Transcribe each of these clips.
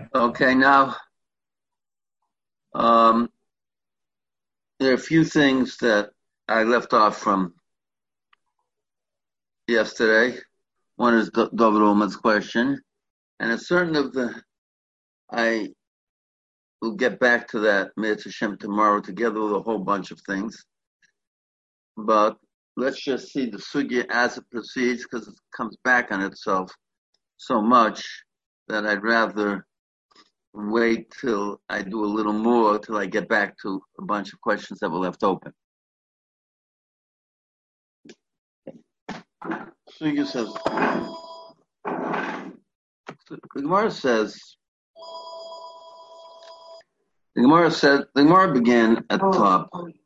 Okay, now there are a few things that I left off from yesterday. One is David Ullman's question, and a certain of I will get back to that Mitzvah Hashem tomorrow together with a whole bunch of things. But let's just see the sugya as it proceeds, because it comes back on itself so much that I'd rather wait till I do a little more till I get back to a bunch of questions that were left open. Sugya says, the Gemara said, the Gemara began at the top.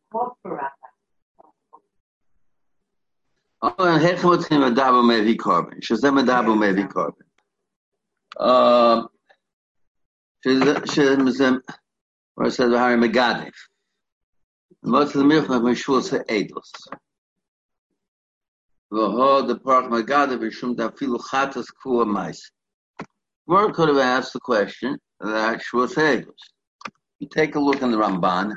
Where it says Hari Megadif. Most of the Milchach Meshul say Eidos. V'ho the Park Megadif V'shum Dafilu Chatas Kua Mais. Gemara could have asked the question that Shua say Eidos. You take a look in the Ramban.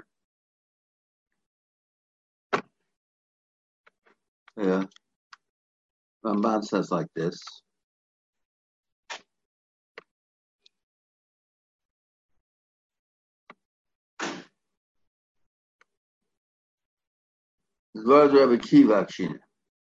Yeah. Ramban says like this. Zvard Rabbi Kiva Akshina.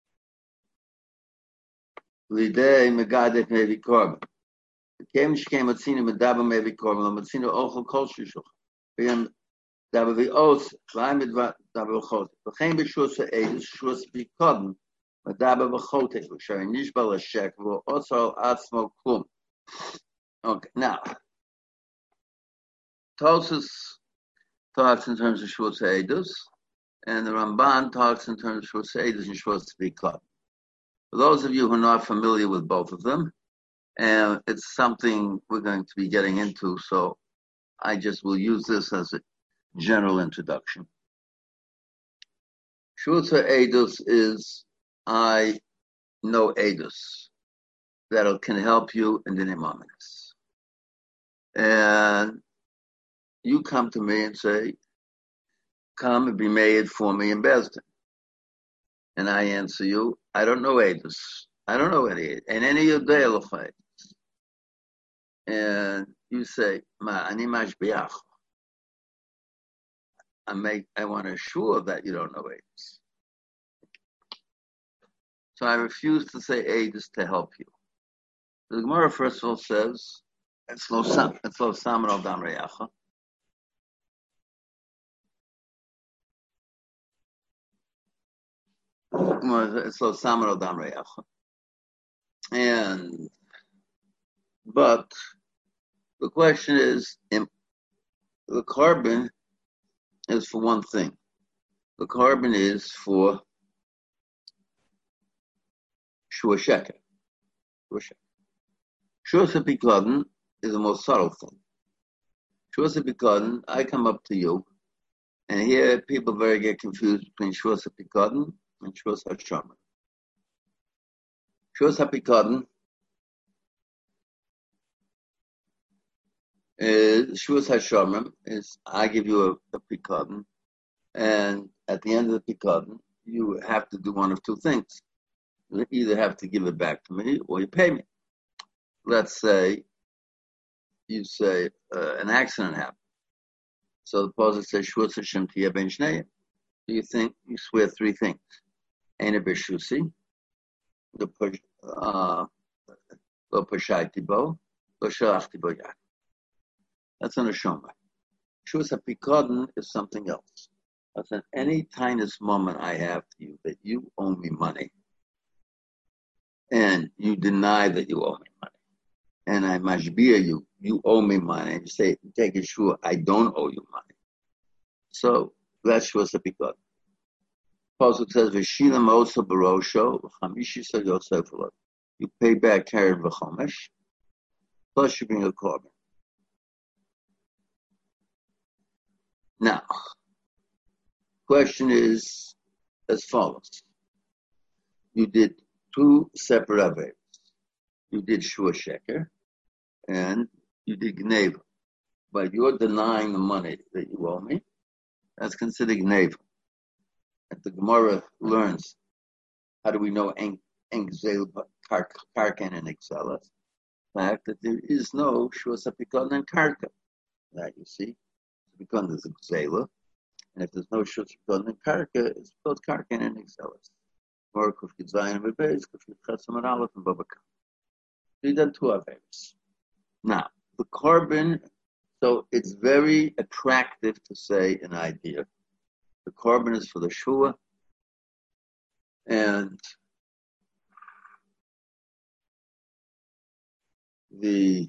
Lidei Megadif Mevi Korban. The Kem Shkem Matzina Medaba Mevi Korban. Matzina Ochel Kol Shishuch. V'yam Daba V'os. V'ayim Daba V'chot. V'chein B'shua Se'edus. Shua S'pi Korban. Medaba V'chotek. V'shari Nishbal Hashek. V'osar Atzmo Klum. Okay, now. Tosfos talks in terms of Shua Se'edus. And the Ramban talks in terms of Shua Se'edus and Shua S'pi Korban. For those of you who are not familiar with both of them, and it's something we're going to be getting into, so I just will use this as a general introduction. Shutza Edus is, I know Edus, that can help you in the Nimaminus. And you come to me and say, come and be made for me in Bezdin. And I answer you, I don't know Edus. I don't know any, and any of the Elochai. And you say, Ma, ani mashbiach. I want to assure that you don't know Edus. So I refuse to say Edus to help you. The Gemara first of all says, it's lo saman al dam reyacha. It's lo saman al dam reyacha. But the question is, the carbon is for one thing. The carbon is for Shua Sheker. Shua Sepikladin is the most subtle thing. Shua Sepikladin, I come up to you, and here people very get confused between Shua Sepikladin and Shua Hashomer. Shua Sepikladin Shua Hashomer is I give you a pikadon, and at the end of the pikadon, you have to do one of two things. You either have to give it back to me or you pay me. Let's say you say an accident happened. So the pasuk says Shua Hashem Tiyeh Ben Shnei. You think you swear three things. Ein Beshusi, Lo Pashaiti Bo, Lo Shalachti Bo Yad. That's an Hashomer. Shua Sapikadon is something else. That's in any tiniest moment I have to you that you owe me money, and you deny that you owe me money, and I mashbia you owe me money, and you say, take it sure, I don't owe you money. So that's Shua Sapikadon. Pasuk says, V'shilam osa barosho, v'chamishisa yosef lo. You pay back Karen v'chomesh, plus you bring a carbon. Now, question is as follows. You did two separate averos. You did Shua Sheker, and You did gneva, but you're denying the money that you owe me. That's considered gneva. And the Gemara learns, how do we know engzel karken and excelas? The fact that there is no shus apikon and karka. That you see, apikon is exela, and if there's no shus apikon and karka, it's called karken and excelas. Or kuf gitzayin v'beis, kuf yitzchasam and aleph and babakam. These are two averis. Now, the korban, so it's very attractive to say an idea. The korban is for the shua, and the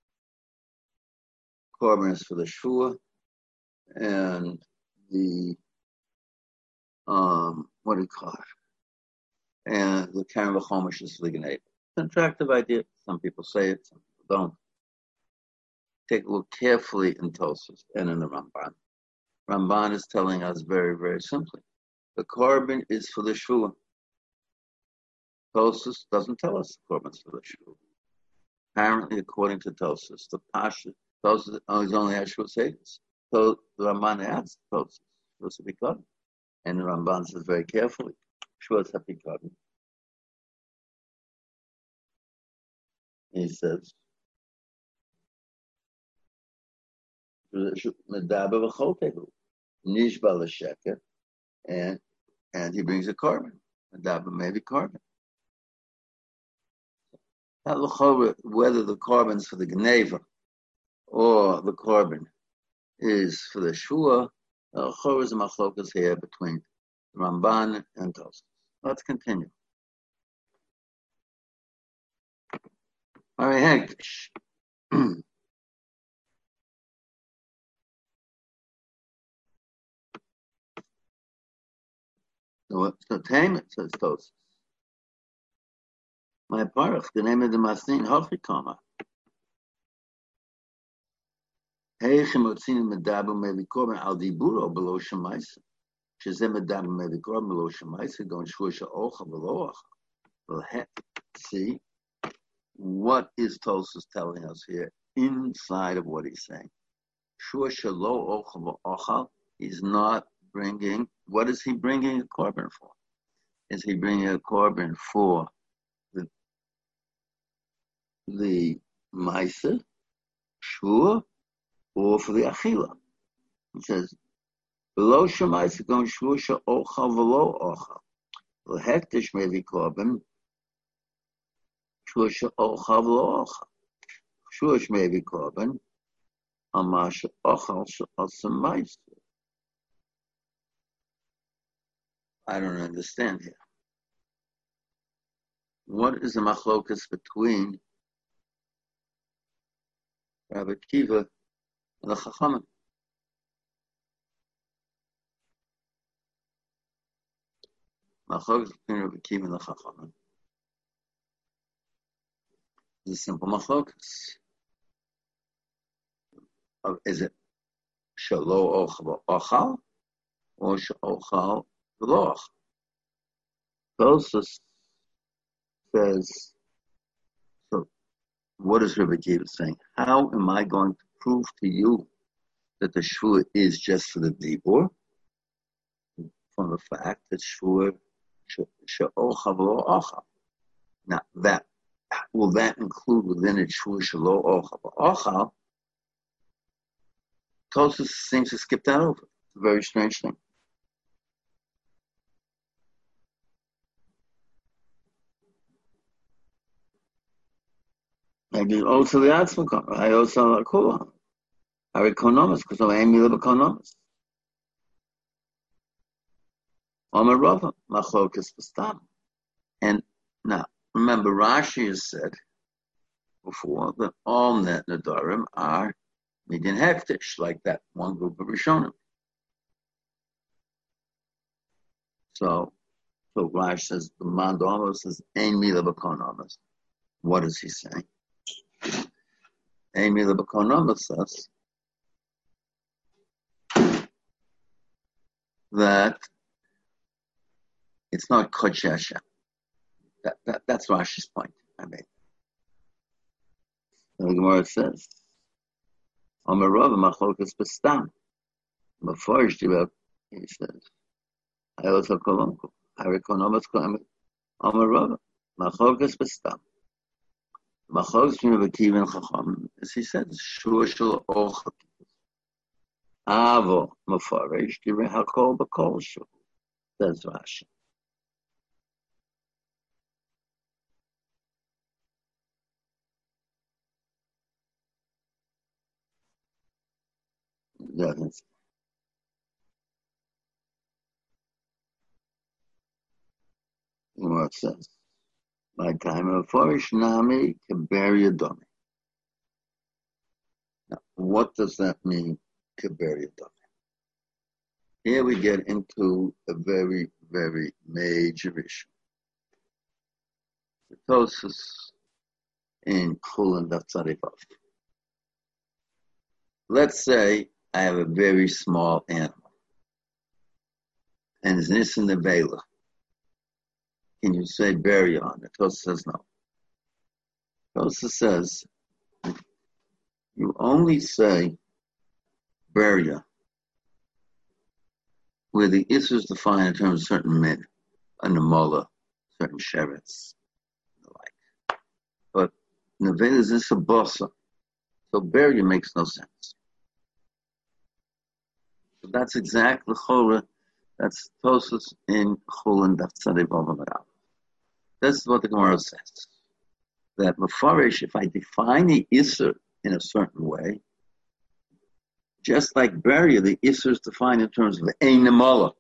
korban is for the shua, and the what do you call it? And the karen v'chomish is for the gneva. It's an attractive idea. Some people say it, some people don't. Take a look carefully in Tosfos and in the Ramban. Ramban is telling us very, very simply, the korban is for the shua. Tosfos doesn't tell us the korban is for the shua. Apparently, according to Tosfos, the Pasha, Tosfos is only has shua sedas. So the Ramban adds Tosfos, shua sepikon. And the Ramban says very carefully, shua sepikon. He says, and he brings a korban. Maybe korban. Whether the korban is for the gneva or the korban is for the shua, is a machlokas here between Ramban and Tosfos. Let's continue. All right, Hegdish. So Tame says Tosfos. My parach, the name of the Masnin, Hochikama. Heichem Otzinim Medabu Mevikorban Al Diburo below Shemaisa. Shezem Medabu Mevikorban below Shemaisa, going Shusha Ocha below Ocha. Well, see, what is Tosfos telling us here inside of what he's saying? Shusha Lo Ocha Ocha, he's not bringing, what is he bringing a korban for? Is he bringing a korban for the Maisa, Shua, or for the Achila? He says, below Shemaisa going Shusha Ocha below Ocha. The Hektish may be korban, Shusha Ocha below Ocha. Shush may be korban, Amasha Ocha Maisa. I don't understand here. What is the machlokas between Rabbi Kiva and the Chachamim? Machlokas between Rabbi Kiva and the Chachamim is a simple machlokas. Is it shalo ochal or sh'ochal v'lo ochal? Tosfos says, so what is Rabbi Kiva saying? How am I going to prove to you that the shvua is just for the dibur? From the fact that shvua she'ocha v'lo ocha. Now that, will that include within it shvua she'lo ocha v'ocha? Tosfos seems to skip that over. It's a very strange thing. Maybe also the Atzmakon. I also like Kula. I economics because I'm aiming to economics. I'm a Rava. Machlokas Pastam. And now, remember, Rashi has said before that all net nadarim are median hektish, like that one group of Rishonim. So Rashi says the Mandama says Ein Mila B'Konomas. What is he saying? Ein Mila B'Konomas says that it's not Kodesh Hashem. That's Rashi's point. I mean, the Gemara says Amar Rava Machlokas Bestam. Mefarish about, he says, I also kolonko. Harikonomas Amar Rava Machlokas Bestam. Machlokas Mivaki Ben Chacham. As he says, Shua Shul Ochak. Avo Mefarish Divrei Hakol B'Kol Shul. Says Rashi. Doesn't. What says? My time of Farish Nami Kiberi Adomi. Now, what does that mean, Kiberi Adomi? Here we get into a very, very major issue. The Tosus in Chulin Datzarifov. Let's say I have a very small animal, and it's Nissen the Vela. Can you say bury on it? Tosus says no. Tosus says you only say bury where the Isser is defined in terms of certain men, a Namola, certain Sheretz, the like. But Nevela is Issa Bosa, so bury makes no sense. So that's exactly Chora, that's Tosus in Chulin Daf Tzadei Vav Amarav. This is what the Gemara says. That Mefarish, if I define the Isser in a certain way, just like Beria, the Isser is defined in terms of Ein Namola.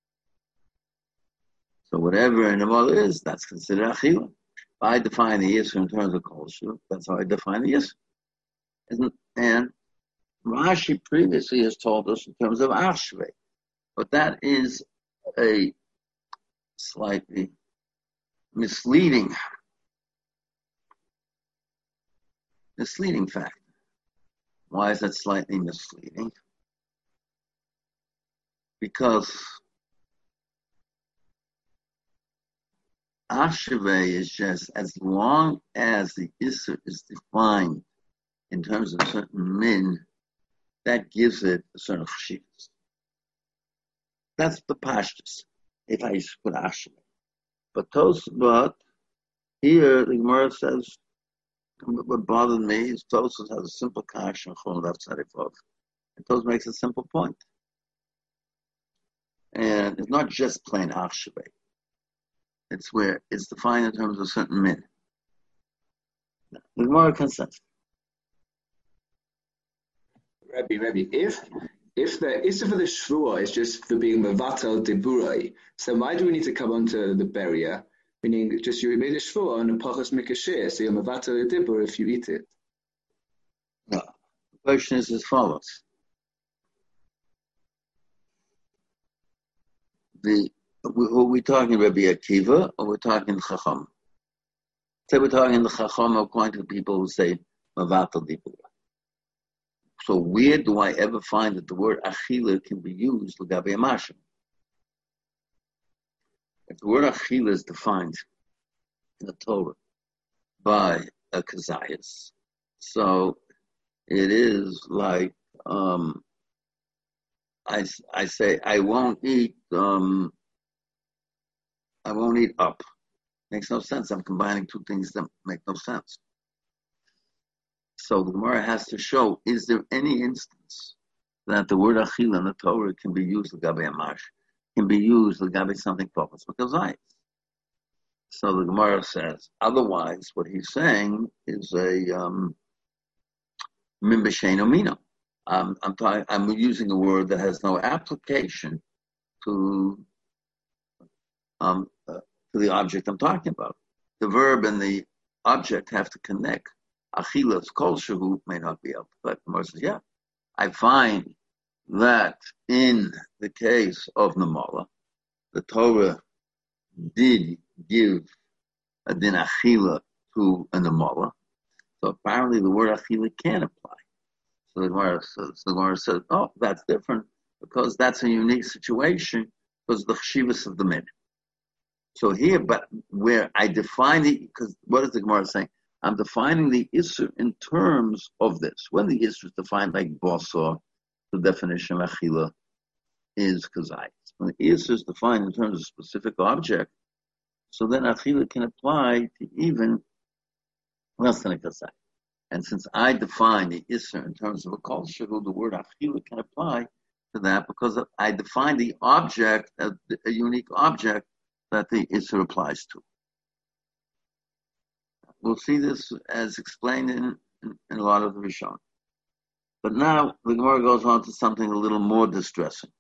So whatever Ein Namola is, that's considered Achila. If I define the Isser in terms of Kol Shul, that's how I define the Isser. And Rashi previously has told us in terms of Ashvei. But that is a slightly misleading fact. Why is that slightly misleading? Because Ashvei is just as long as the Isser is defined in terms of certain min, that gives it a certain chshivas. That's the pashtus, if I used to put Ashvei. But here the Gemara says, what bothered me is Tosfos has a simple kash and Chulin Daf Tzadei. And Tosfos makes a simple point. And it's not just plain Achshevei. It's where it's defined in terms of certain min. The Gemara consents. Rabbi, if the Issa for the Shvua is just for being Mevatel Deburai, so why do we need to come onto the Beria? Meaning, just you made a Shvua on a Pachas Mikasheh, so you're Mevatel Dibur if you eat it. No. The question is as follows. Are we talking Rabbi Akiva or we're talking Chacham? Say we're talking the Chacham according to the people who say Mevatel Dibur. So where do I ever find that the word Achila can be used L'gabe Amashim? If the word Achila is defined in the Torah by a Kazayas, so it is like I say I won't eat up. Makes no sense. I'm combining two things that make no sense. So the Gemara has to show: is there any instance that the word Achila in the Torah can be used L'gabe Amash? Can be used L'gabe something focused because So the Gemara says, otherwise, what he's saying is a min b'sheino mino. I'm using a word that has no application to the object I'm talking about. The verb and the object have to connect. Achilas kol shehu may not be able. But the Gemara says, yeah, I find that in the case of Namola, the Torah did give a din achila to a Namola. So apparently the word achila can apply. So the Gemara says, oh, that's different because that's a unique situation because of the chshivas of the min. So here, but where I define it, because what is the Gemara saying? I'm defining the Isser in terms of this. When the Isser is defined like Basar, the definition of Achila is Kazayis. When the Isser is defined in terms of specific object, so then Achila can apply to even less than a Kazayis. And since I define the Isser in terms of a culture, the word Achila can apply to that because I define the object, a unique object that the Isser applies to. We'll see this as explained in a lot of the Rishon. But now the Gemara goes on to something a little more distressing.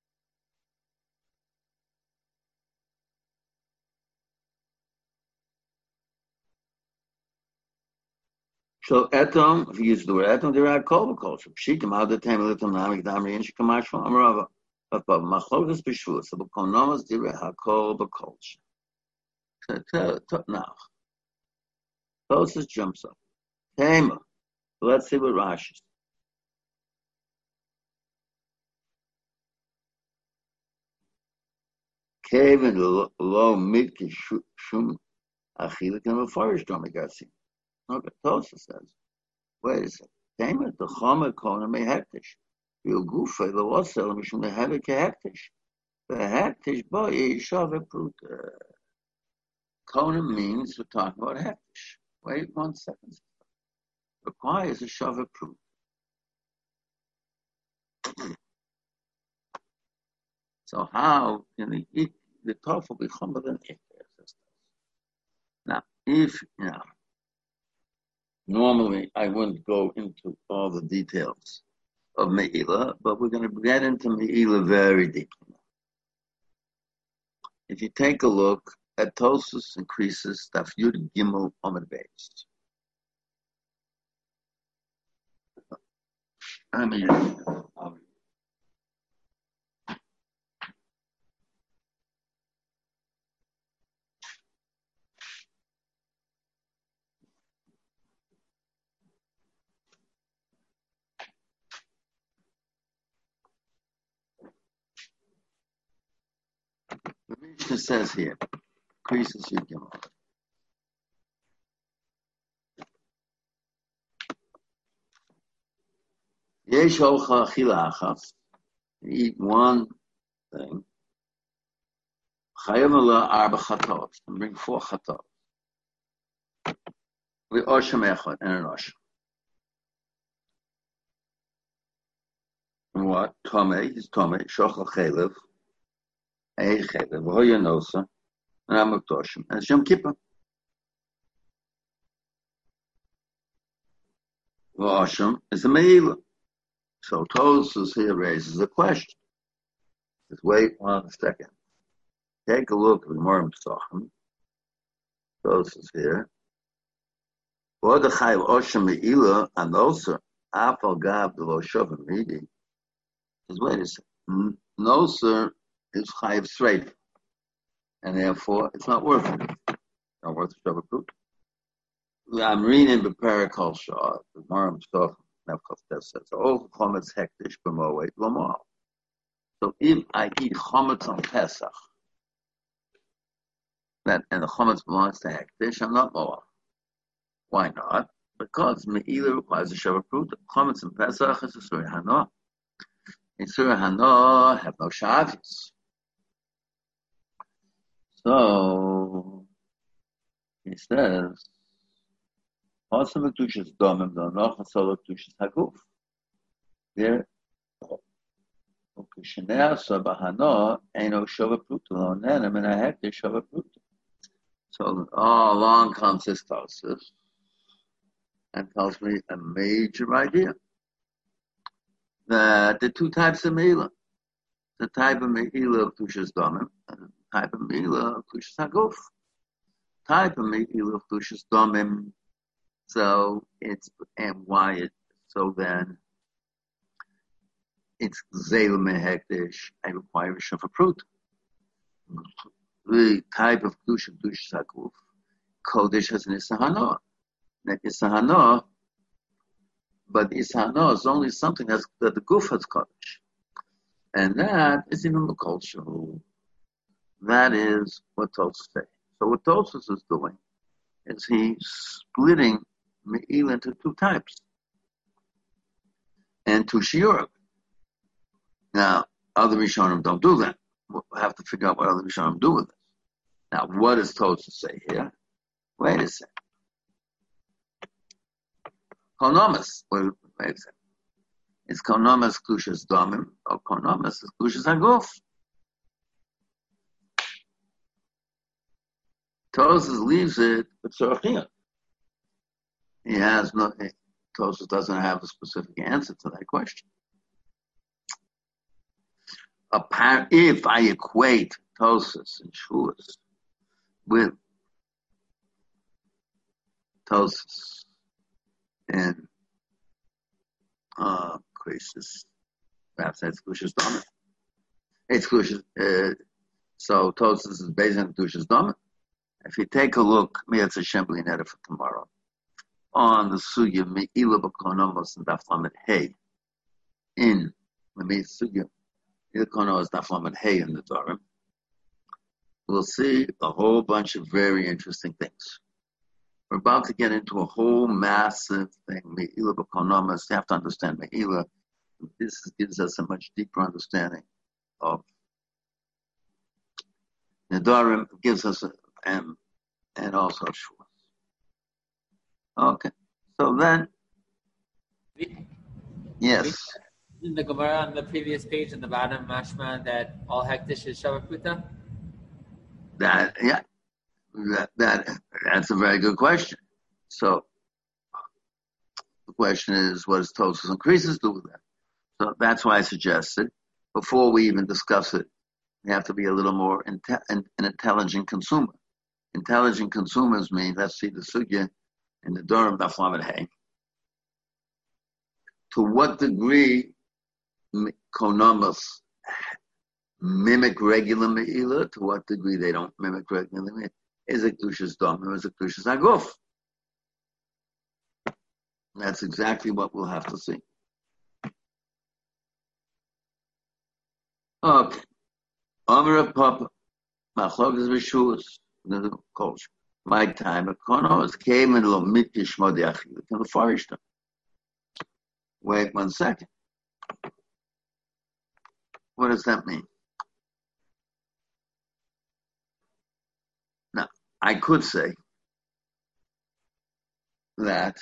So etom, if you use the word etom, there are kol b'kolshem. Pshitim al detem litam namik damri in shikamash from Amarava. But machlokas b'shvus, so b'konomas dire hakol b'kolshem. Now, Tosas jumps up. Tema. Let's see what Rashi says. Kevin lo mitke shum achilik and mefarish domigasi. Okay, Tosas says, wait a second. Tema the chama kona me hektish. Bil gufa the wasel mishum the hevik hektish. The hektish boy yishav prut. Kona means we're talking about hektish. Wait 1 second. Requires a shava proof. So how can the tofu be humble than it? Now, normally I wouldn't go into all the details of Me'ilah, but we're going to get into Me'ilah very deeply. If you take a look at Tosfos and Krisis, Daf Yud Gimel Amud Beis. I mean, the Mishnah says here, Krisis Yud Gimel. Yesh olcha achila achas. Eat one thing. Chayim ala arba chatot. And bring 4 chatot. We osham echad and an osham. And what? Tomei, he's tomei. Shochel chelev. Ei chelev. V'hoya nosa. And amuk tosham. And Yom Kippur. V'osham is a me'ilah. So Tosfos here raises a question. Just wait 1 second. Take a look at the Gemara Pesachim. Tosfos here. What the Chayav Osham Me'ilah and also Afal Gav the Lo Shovim Midi. Just wait a second. Noser is Chayav straight, and therefore it's not worth it. Not worth the Shovim Prut. I'm reading the Parakal Shah, the Gemara Pesachim. Says, "Oh, chometz hektish b'moed l'mal." So if I eat chometz on Pesach, and the chometz belongs to hektish, I'm not moal. Why not? Because me'ilah requires a shava pruta. Chometz on Pesach is a surah hana. In surah hana have no shavis. So he says. Also, Kedushas Domim, the Nochasol Kedushas Haguf. There, Ukishinea Sabahano, Aino Shova Pruta, Nenem, and I have to Shova Pruta. So, along comes this Tosfos and tells me a major idea that the 2 types of Me'ilah, the type of Me'ilah of Kedushas Domim, and the type of Me'ilah of Kedushas Haguf. Type of Me'ilah of Kedushas Domim. So it's so then it's Zayla Mehektish. I require a Shofar Prut. The type of Kedush Sakuf, Kodesh has an Isahana. Isahana, but Isahana is only something that the Guf has Kodesh. And that is even the culture. That is what Tosfos say. So what Tosfos is doing is he's splitting Me'ila into two types and two shiurim. Now, other Rishonim don't do that. We'll have to figure out what other Rishonim do with this. Now, what does Tosfos say here? Wait a second. Konomas. Wait a second. Is Konomas Klushas Domim or Konomas is Klushas Haguf? Tosfos leaves it with Tzorachiyah. He has no. Tosfos doesn't have a specific answer to that question. If I equate Tosfos and Shuas with Tosfos and Krisis, perhaps that's Klushas Domim. It's Klushas. So Tosfos is based on Klushas Domim. If you take a look, Mi'etz Hashem B'Lineda for tomorrow, on the Sugya Me'ila B'Konomos and Daf Lamed Hey, in the Sugya Me'ila B'Konomos Daf Lamed Hey in the Dvarim, we'll see a whole bunch of very interesting things. We're about to get into a whole massive thing, Me'ila B'Konomos. You have to understand Me'ila. This gives us a much deeper understanding of the Dvarim, gives us and also Shuas. Okay. So then, yes. In the Gemara on the previous page in the bottom, mashma that all hektish is shavakuta? That's a very good question. So the question is, what does Tosfos and Krisis do with that? So that's why I suggested, before we even discuss it, we have to be a little more an intelligent consumer. Intelligent consumers mean, let's see the sugya in the Durham Daf Lamed Hey. To what degree Konomas mimic regular Me'ila? To what degree they don't mimic regular Me'ila? Is it Klushas Domim or is it Klushas Haguf? That's exactly what we'll have to see. Okay. Amar Papa, Machlokes B'Shuas. The culture. My time, Konos came in Lomit Yishmod Yachil in the forest. Wait 1 second. What does that mean? Now, I could say that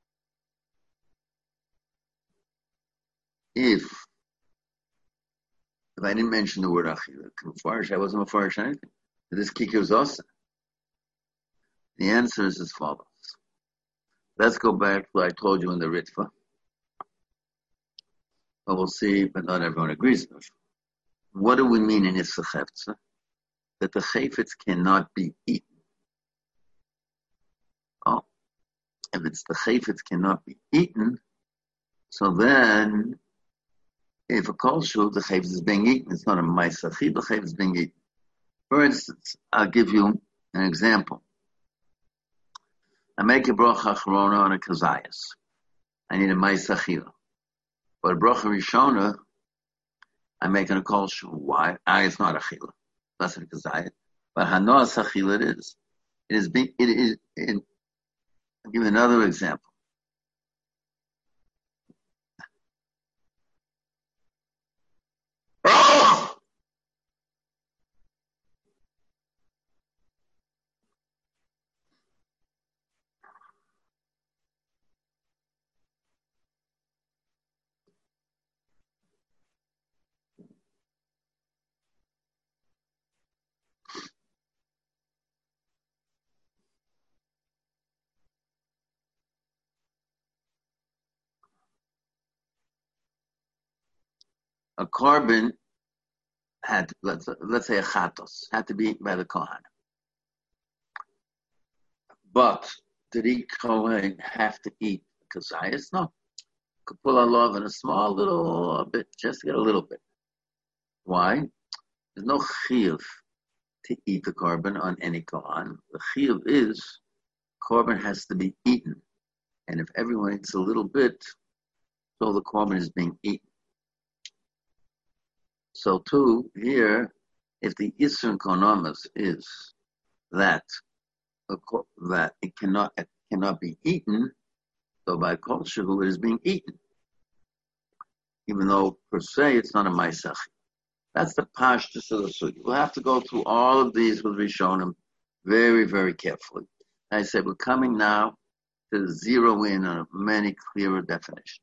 if I didn't mention the word Achil, I wasn't Mefarish anything. This kikir also. The answer is as follows. Let's go back to what I told you in the Ritva. But we'll see, but not everyone agrees with it. What do we mean in Issa Chefetza? That the Chayfetz cannot be eaten. Oh, if it's the Chayfetz cannot be eaten, so then, if a Kol Shu, the Chayfetz is being eaten, it's not a Ma'aseh, the Chayfetz is being eaten. For instance, I'll give you an example. I make a bracha achrona on a kazayas. I need a ma'aseh achila. But a bracha rishona, I'm making a kol shu. Why? It's not achila. That's a kazayas. But hanos achila it is. I'll give you another example. A carbon had, let's say a chatos, had to be eaten by the Kohen. But did each Kohen have to eat kazayas? No. Could pull a love in a small little bit, just to get a little bit. Why? There's no chiyuv to eat the carbon on any Kohen. The chiyuv is carbon has to be eaten. And if everyone eats a little bit, so the carbon is being eaten. So too, here, if the Isser Konomas is that that it cannot be eaten, so by culture it is being eaten, even though per se it's not a Maisach. That's the pashtus of the sugi. We'll have to go through all of these with Rishonim very, very carefully. I said we're coming now to zero in on many clearer definitions.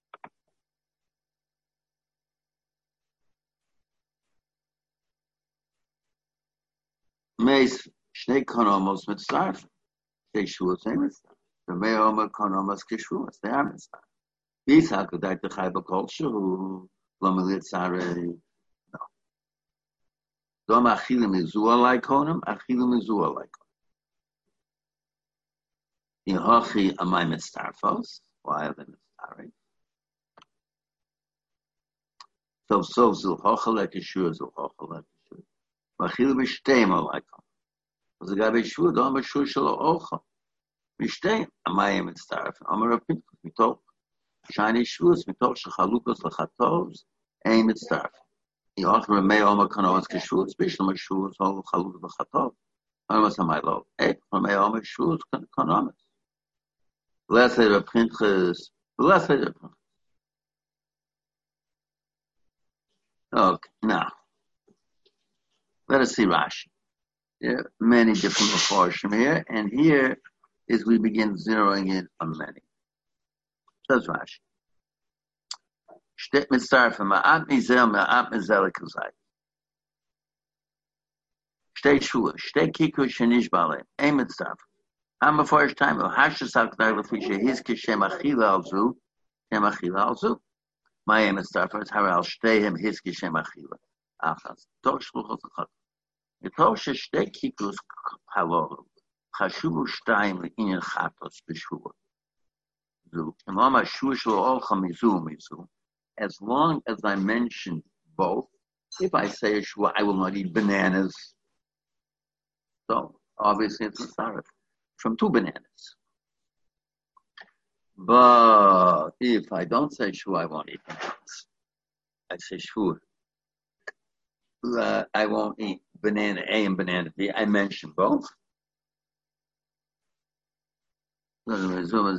Meis shnei konomos mitzarf. Shnei shuos ein mitzarf. V'mei omer konomos kishuos. They are mitzarf. These hakudak the chayba culture who lomelit sarei. No. Dom achilim izua like konim. Achilim izua like konim. Yehochi amay mitzarfos. Why are they mitzarfos? So zul hochel like kishuos zul hochel like. Machil b'shteim alaykom. Because the guy b'shua don't b'shua shelo ocha. B'shteim amayim mitzaref. Amar Pinchas mitoch shani shuas mitoch shechalukos lechatovs ein mitzaref. Yoch remei Omar kanoas keshuas b'shlom shuas hol chalukos lechatov. Omas hamaylo. Ek remei Omar shuas kanoas. Blessed are Pinchas. Blessed are Pinchas. Okay, now. Let us see Rashi. There are many different Mefarshim here, and here is we begin zeroing in on many. Says Rashi. Shtet mitzaref ma'at mizel ma'at mizel kuzay. Shtei shua, shtei kiku shenish bale, ein mitzaref. Am before time of hashas hakdar lefisha his kishem achila alzu, shem achila alzu. My ein mitzaref is haral shteihem his kishem achila. Achas. Toch shluchos achat. Yitosh shtei kikus halol. Chashuvu shtayim le'inyan chatos b'shua. As long as I mention both, if I say a shua, I will not eat bananas. So obviously it's mitzaref from 2 bananas. But if I don't say shua, I won't eat bananas. I say shua. I won't eat banana A and banana B. I mention both. If I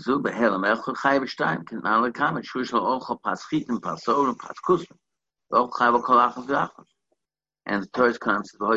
and the Torah comes to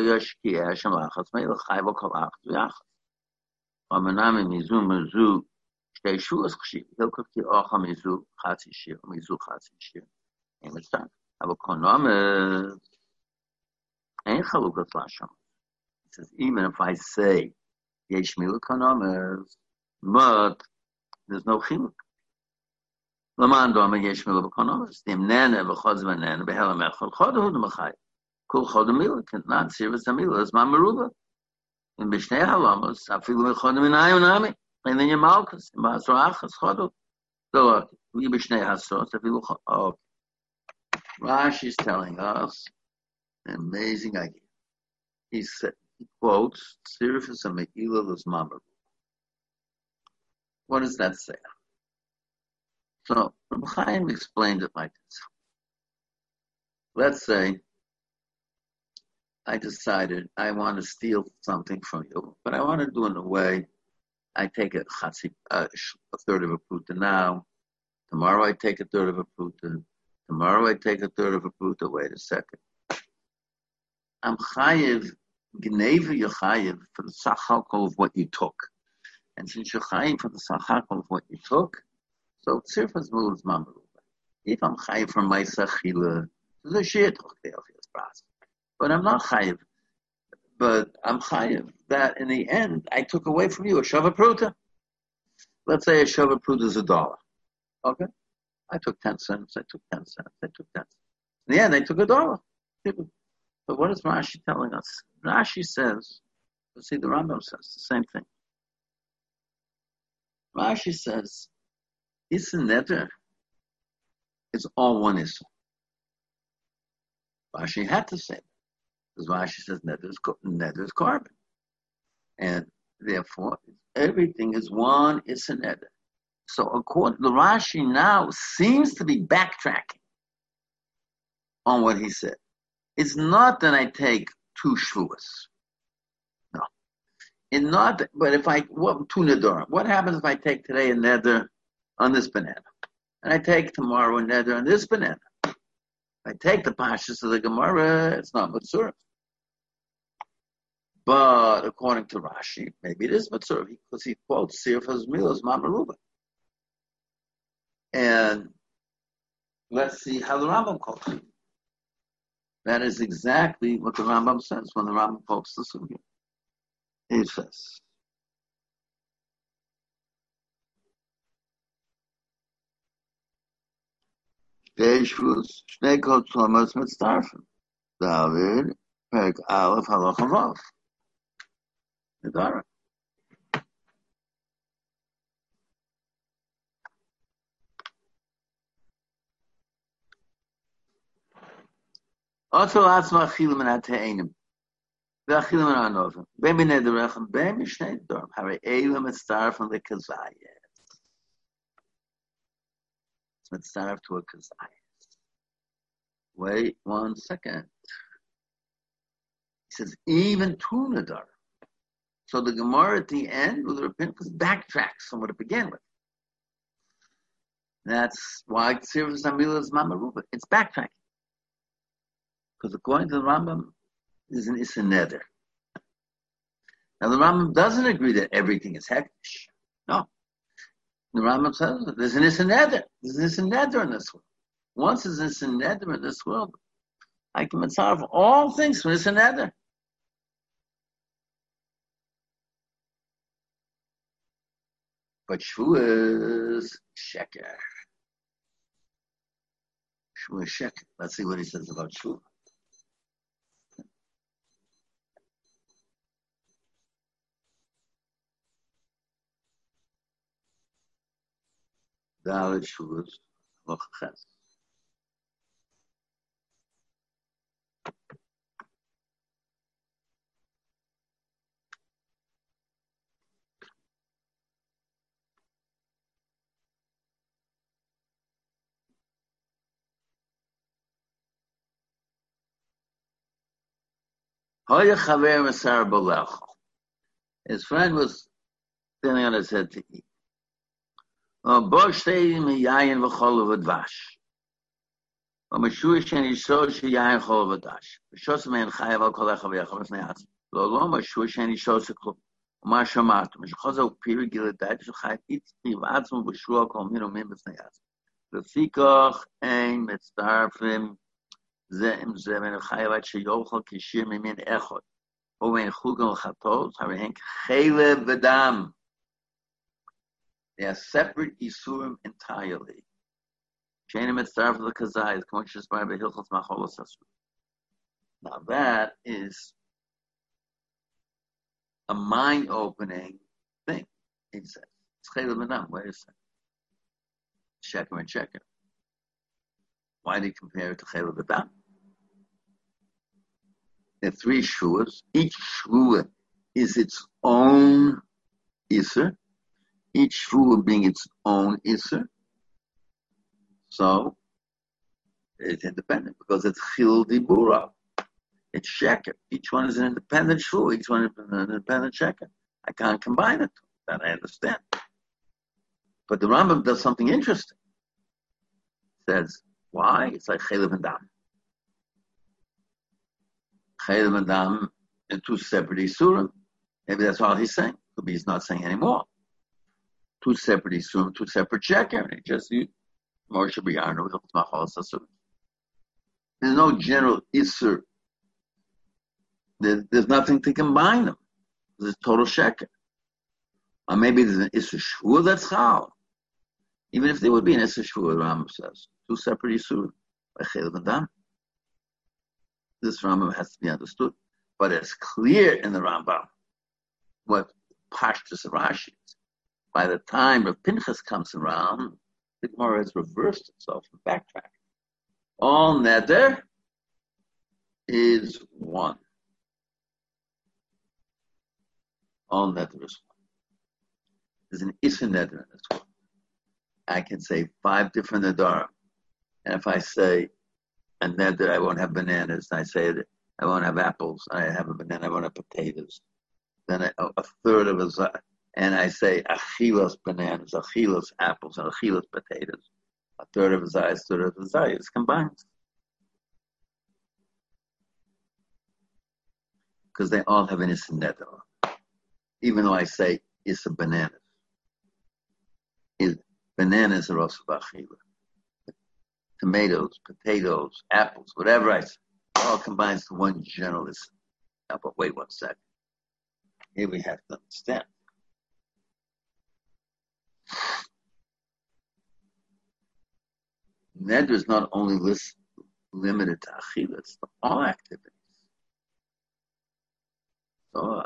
it says, even if I say Yesh Milu Konomer, but there's no chiluk. Laman doma yesh milu b'konomer. Stim nene v'chodz v'nene b'helam echol chodu d'machai. Kul chodu milu not sirvus hamilu as mamaruba. In b'shnei halamos afilu v'chodu minayu nami. And then yemalkus b'asro achas chodu. So we b'shnei hasos afilu chodu. Oh, Rashi is telling us an amazing idea. He quotes sirvus hamilu as mamaruba. What does that say? So Reb Chaim explained it like this. Let's say I decided I want to steal something from you, but I want to do it in a way I take a third of a pruta now. Tomorrow I take a third of a pruta. Tomorrow I take a third of a pruta. Wait a second. I'm chayiv, gneva yechayiv for the sachakol of what you took. And since you're chayiv for the sachakol of what you took, so tzirfas moves mamaruba. If I'm chayiv for my sachila, the shit but I'm not chayiv. But I'm chayiv that in the end I took away from you a shava pruta. Let's say a shava pruta is $1. Okay, I took 10 cents. I took 10 cents. I took 10 cents. In the end, I took $1. But what is Rashi telling us? Rashi says, see, the Rambam says the same thing. Rashi says, Issa Neder is all one Issa. Rashi had to say that. Because Rashi says Neder is carbon. And therefore, everything is one Issa Neder. So according to Rashi now seems to be backtracking on what he said. It's not that I take 2 shvuas. No. But if two neder. What happens if I take today a neder on this banana, and I take tomorrow a neder on this banana? If I take the pashas of the Gemara, it's not Matzur. But according to Rashi, maybe it is Matzur because he quotes Sirfas Milos Mamaruba. And let's see how the Rambam quotes it. That is exactly what the Rambam says when the Rambam quotes the Sugya. He says, Shnei Kol Tzomas Mitzdarfen. David, Perek Aleph, Halach Havav. Nedara. Also, Atzma Achilim and Ateinim. Ve'achilim and Anovim. Bein b'nederechem, bein b'shnei dorm. Hare Eilim Mitzdarfen leKazayet. It's Mitzdarf to a Kazayet. Wait 1 second. He says, even two Nedar. So the Gemara at the end with the Pinchas backtracks from what it began with. That's why Tzirvus Amila is Mamaruba. It's backtracking. Because according to the Rambam, it's an neder. Now the Rambam doesn't agree that everything is hektish. No. The Rambam says there's an issa neder. There's an issa neder in this world. Once there's an issa neder in this world, I can mitzvah all things from issa neder. But Shvu is sheker. Shvu is sheker. Let's see what he says about Shvu. Dalet Shvu is Lochches. His friend was standing on his head to eat. They are separate isurim entirely. Now that is a mind-opening thing. He says, wait a second. Sheker and sheker. Why do you compare it to Chayla V'dam? There are 3 shuas. Each shua is its own iser. Each shua being its own iser. So, it's independent because it's Chil Dibura. It's sheker. Each one is an independent shua. Each one is an independent sheker. I can't combine it. That I understand. But the Rambam does something interesting. Says, why? It's like Chaylev and Dam. Chaylev and Dam in 2 separate Isurim. Maybe that's all he's saying. Could be he's not saying anymore. 2 separate Isurim, 2 separate sheker. And he just Moshe B'Yarnu with Machal Sasur. There's no general Isur. There's nothing to combine them. There's total sheker. Or maybe there's an Isur Shvur that's Chal. Even if there would be an Isur Shvur, the Rambam says. 2 separate Yisurim by Chaylev and Dam. This Rambam has to be understood. But it's clear in the Rambam what Pashtus Rashi is. By the time Rav Pinchas comes around, the Gemara has reversed itself and backtracked. All neder is one. All neder is one. There's an Issa neder in this one. I can say 5 different nedarim. And if I say a neder, I won't have bananas. And I say that I won't have apples. I have a banana, I won't have potatoes. then a third of a zayis, and I say achilos bananas, achilos apples, and achilos potatoes. A third of a zayis combined. Because they all have an issa neder. Even though I say issa bananas. Bananas are also b'achila. Tomatoes, potatoes, apples, whatever I say, all combines to one general issa. Now, but wait 1 second. Here we have to understand. Neder is not only limited to achila, it's to all activities. So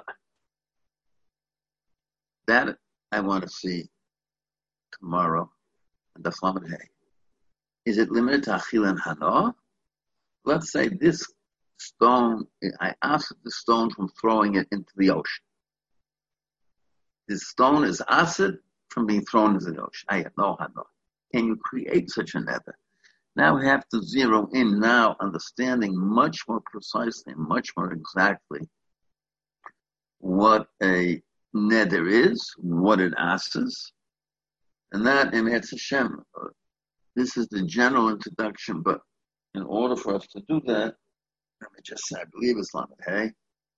that I want to see tomorrow in the Lamed Hay. Is it limited to achila and hana? Let's say this stone, I asked the stone from throwing it into the ocean. This stone is acid from being thrown into the ocean. I have no hana. Can you create such a neder? Now we have to zero in now, understanding much more precisely, much more exactly what a neder is, what it asks, and that in Etz Hashem. This is the general introduction, but in order for us to do that, let me just say, I believe it's Lamed Hey.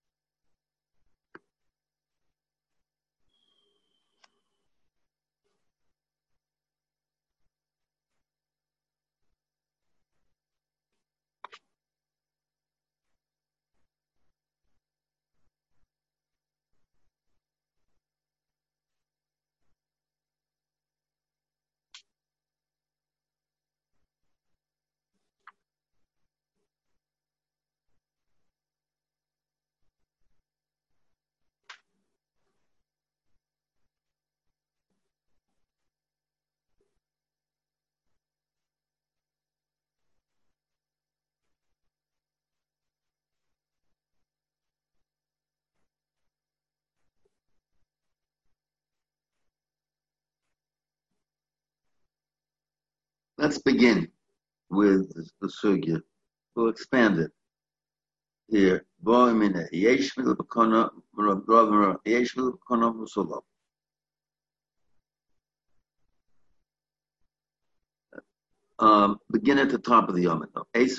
Let's begin with the sugya. We'll expand it here. Begin at the top of the Yom.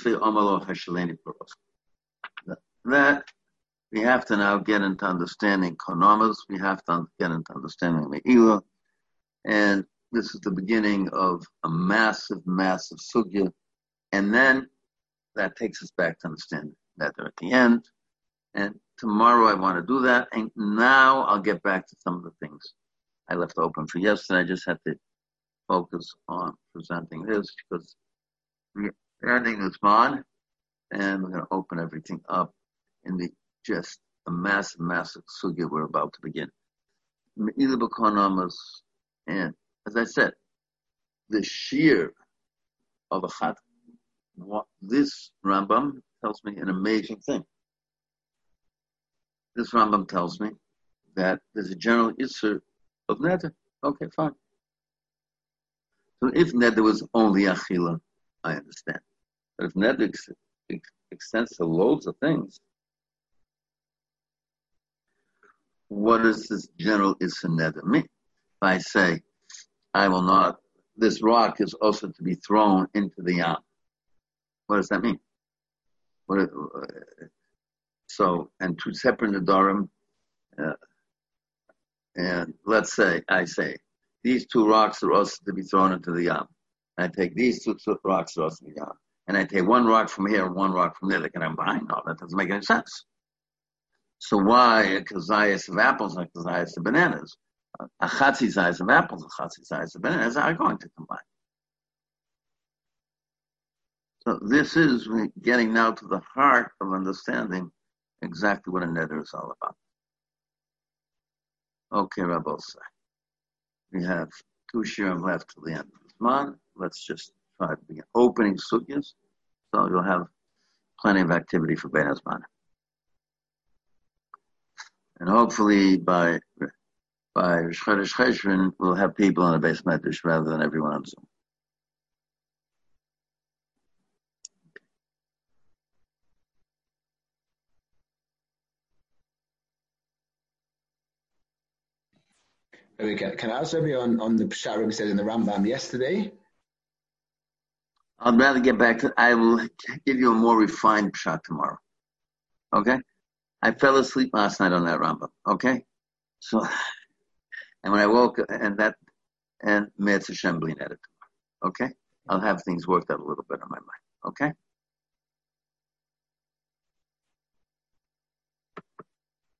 That we have to now get into understanding konomas. We have to get into understanding Me'ila. And this is the beginning of a massive, massive sugya. And then that takes us back to understanding that they're at the end. And tomorrow I want to do that. And now I'll get back to some of the things I left open for yesterday. I just had to focus on presenting this because we're ending this on and we're going to open everything up in the just a massive, massive sugya we're about to begin. And as I said, the sheer of a chat. This Rambam tells me an amazing thing. This Rambam tells me that there's a general issur of neder. Okay, fine. So if neder was only achila, I understand. But if neder extends to loads of things, what does this general issur neder mean? If I say, I will not, this rock is also to be thrown into the yam. What does that mean? So, and two separate nedarim, and let's say, I say, these two rocks are also to be thrown into the yam. And I take these two rocks are also to be yam. And I take one rock from here and one rock from there. They can combine. No, that doesn't make any sense. So why a kazayas of apples and a kazayas of bananas? A chatzi zayas of apples and a chatzi zayas of bananas are going to combine. So this is getting now to the heart of understanding exactly what a neder is all about. Okay, Rabbosai. We have 2 shirim left till the end of this month. Let's just try to begin opening sugyas. So you'll have plenty of activity for Bein Hazman. And hopefully by Rosh Chodesh Cheshvan, we'll have people on the base medrash rather than everyone on Zoom. Can I ask Rabbi on the Pshat Rabbi said in the Rambam yesterday? I'd rather get back to. I will give you a more refined shot tomorrow. Okay. I fell asleep last night on that Rambam. Okay. So, and when I woke, and Me'etz Hashem Bli Neder. Okay. I'll have things worked out a little bit in my mind.